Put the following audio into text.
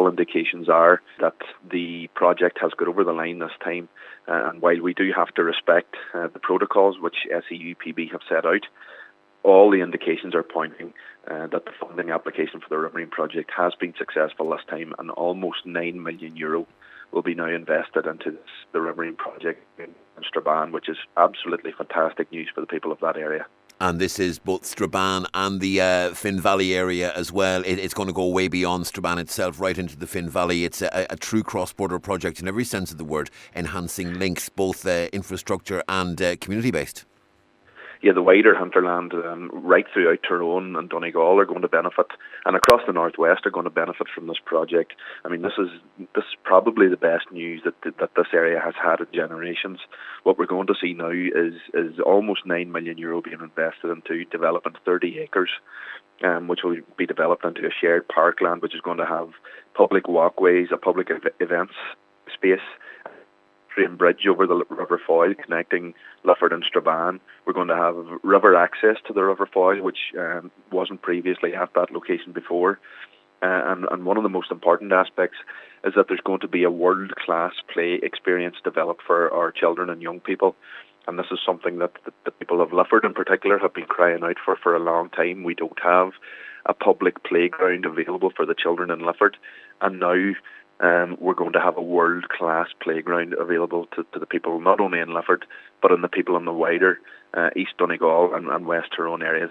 all indications are that the project has got over the line this time. And while we do have to respect the protocols which SEUPB have set out, all the indications are pointing that the funding application for the Riverine project has been successful this time, and almost €9 million will be now invested into the Riverine project in Strabane, which is absolutely fantastic news for the people of that area. And this is both Strabane and the Finn Valley area as well. It's going to go way beyond Strabane itself, right into the Finn Valley. It's a true cross-border project in every sense of the word, enhancing links, both infrastructure and community-based. Yeah, the wider hinterland right throughout Tyrone and Donegal are going to benefit, and across the northwest are going to benefit from this project. I mean, this is probably the best news that this area has had in generations. What we're going to see now is almost €9 million being invested into developing 30 acres, which will be developed into a shared parkland, which is going to have public walkways, a public events space, train bridge over the River Foyle connecting Lifford and Strabane. We're going to have river access to the River Foyle, which wasn't previously at that location before. And one of the most important aspects is that there's going to be a world-class play experience developed for our children and young people. And this is something that the people of Lifford in particular have been crying out for a long time. We don't have a public playground available for the children in Lifford. And now we're going to have a world-class playground available to the people, not only in Lifford, but in the people in the wider East Donegal and West Tyrone areas.